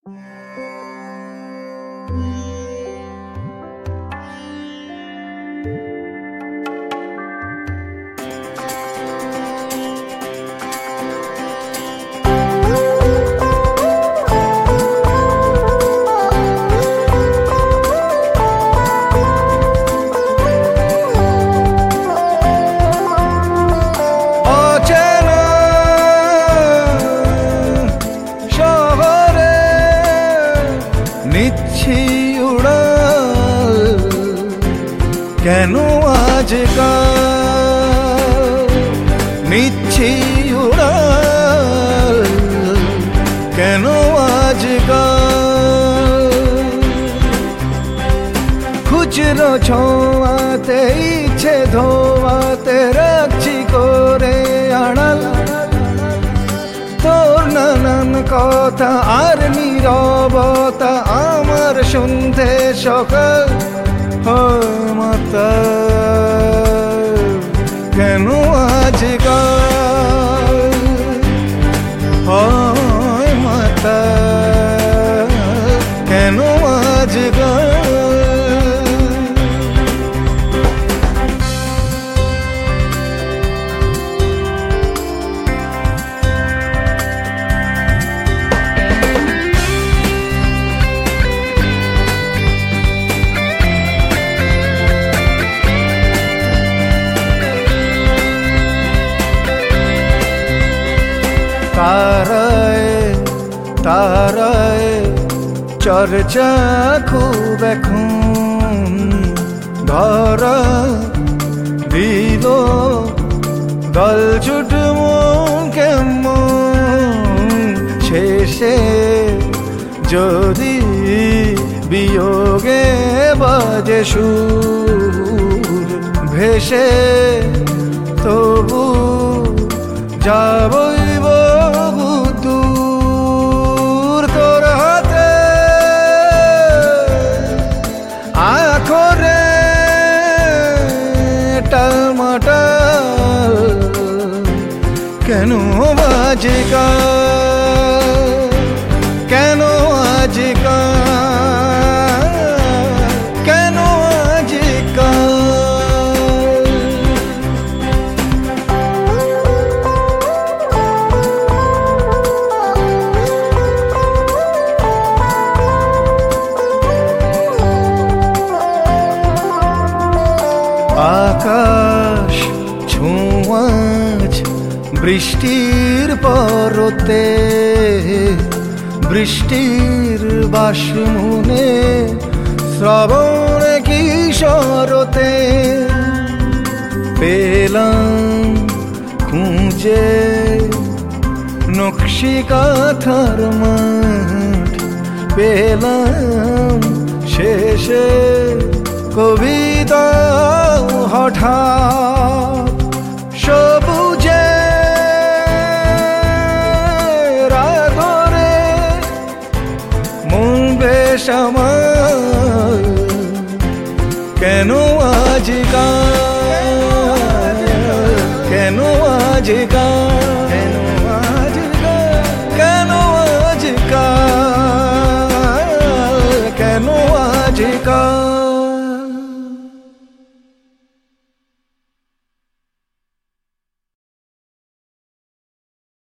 কেন আজকাল নিচ্ছি উড়াল, কেন আজকাল খুচরো ছোঁয়াতে ইচ্ছে ধোয়াতে রাখছি করে আড়াল, তোর নানান কথা আর নীরবতা আমার শুনতে সকাল মাতা। কেন আজকাল হয় মাতা, কেন আজকাল তারায় তারায় চর্চা খুব এখন ধরা দিল দল ছুট মন কেমন শেষে যদি বিয়োগে বাজে সুর ভেসে তবু যাবই দূর তোর হাতে আখরে টালমাটাল। কেন আজকাল, কেন আজকাল, কেন আজকাল আকাশ ছোঁয়াচ বৃষ্টির পরতে, বৃষ্টির বাসমনে শ্রাবণ কিশোরতে পেলাম খুঁজে নকশি কাঁথার মাঠ, পেলাম শেষে কবিতা হঠাৎ সবুজে রাগরে মন বেশ আমার। কেন আজকাল, কেন আজকাল